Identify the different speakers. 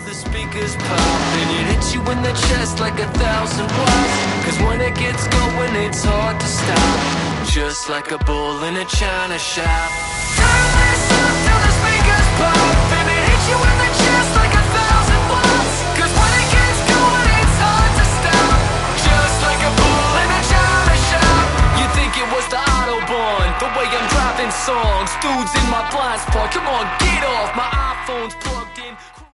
Speaker 1: the speakers pop and it hits you in the chest like 1,000 watts. Cause when it gets going, it's hard to stop. Just like a bull in a china shop. Turn this up till the speakers pop and it hits you in the chest like 1,000 watts. Cause when it gets going, it's hard to stop. Just like a bull in a china shop. You think it was the Autobahn, the way I'm driving songs. Dudes in my blind spot, come on, get off. My iPhone's plugged